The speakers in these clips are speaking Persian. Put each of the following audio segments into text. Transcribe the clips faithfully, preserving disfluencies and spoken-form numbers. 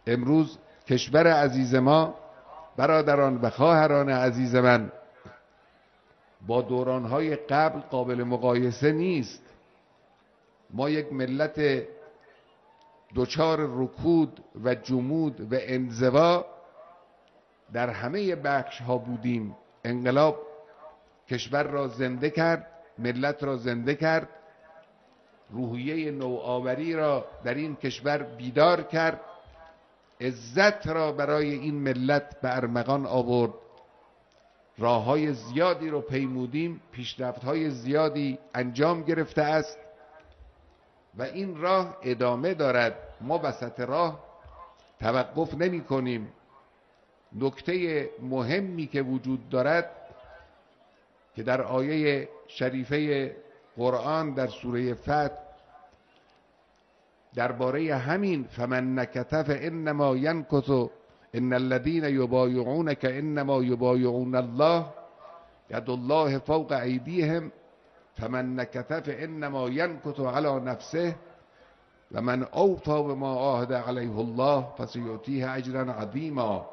امروز کشور عزیز ما، برادران و خواهران عزیز من، با دورانهای قبل قابل مقایسه نیست. ما یک ملت دچار رکود و جمود و انزوا در همه بخش ها بودیم. انقلاب کشور را زنده کرد، ملت را زنده کرد، روحیه نوآوری را در این کشور بیدار کرد، عزت را برای این ملت به ارمغان آورد. راههای زیادی رو پیمودیم، پیشرفت‌های زیادی انجام گرفته است و این راه ادامه دارد. ما وسط راه توقف نمی کنیم. نکته مهمی که وجود دارد که در آیه شریفه قرآن در سوره فتح درباره همین فمن نکث فانما ینکث ان الذين یبایعونک انما یبایعون الله ید الله فوق ایدیهم فمن نکث فانما ینکث علی نفسه و من اوفی بما عاهد علیه الله فسیؤتیه اجرا عظیما.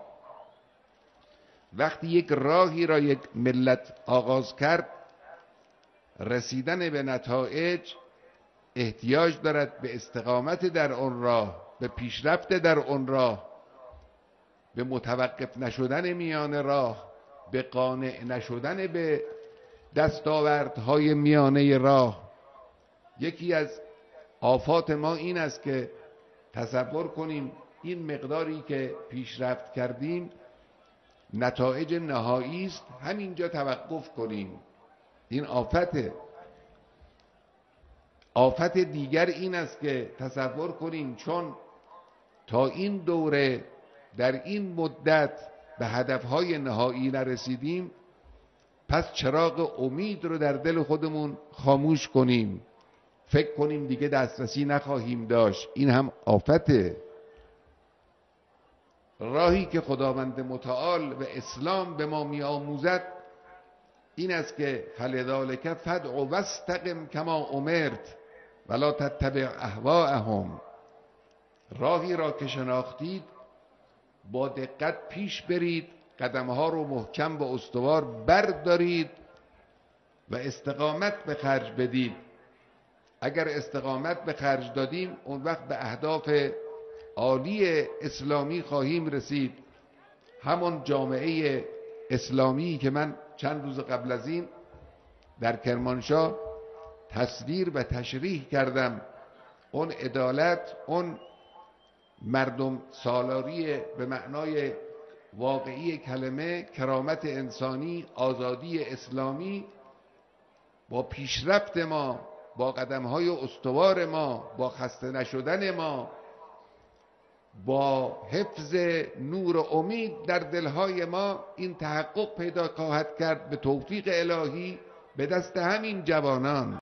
وقتی یک راهی را یک ملت آغاز کرد، رسیدن به نتایج احتیاج دارد به استقامت در آن راه، به پیشرفت در آن راه، به متوقف نشدن میان راه، به قانع نشدن به دستاوردهای میانه راه. یکی از آفات ما این است که تصور کنیم این مقداری که پیشرفت کردیم نتایج نهایی است، همینجا توقف کنیم. این آفته. آفت دیگر این است که تصور کنیم چون تا این دوره در این مدت به هدفهای نهایی نرسیدیم، پس چراغ امید رو در دل خودمون خاموش کنیم، فکر کنیم دیگه دسترسی نخواهیم داشت. این هم آفته. راهی که خداوند متعال و اسلام به ما می آموزد این است که فلذلک فدع واستقم کما امرت ولا تتبع اهواءهم. راهی را که شناختید با دقت پیش برید، قدمها رو محکم و استوار بردارید و استقامت به خرج بدید. اگر استقامت به خرج دادیم اون وقت به اهداف عالی اسلامی خواهیم رسید. همون جامعه اسلامی که من چند روز قبل از این در کرمانشاه تصویر و تشریح کردم، اون عدالت، اون مردم سالاری به معنای واقعی کلمه، کرامت انسانی، آزادی اسلامی، با پیشرفت ما، با قدم‌های استوار ما، با خسته نشدن ما، با حفظ نور و امید در دلهای ما، این تحقق پیدا خواهد کرد به توفیق الهی به دست همین جوانان.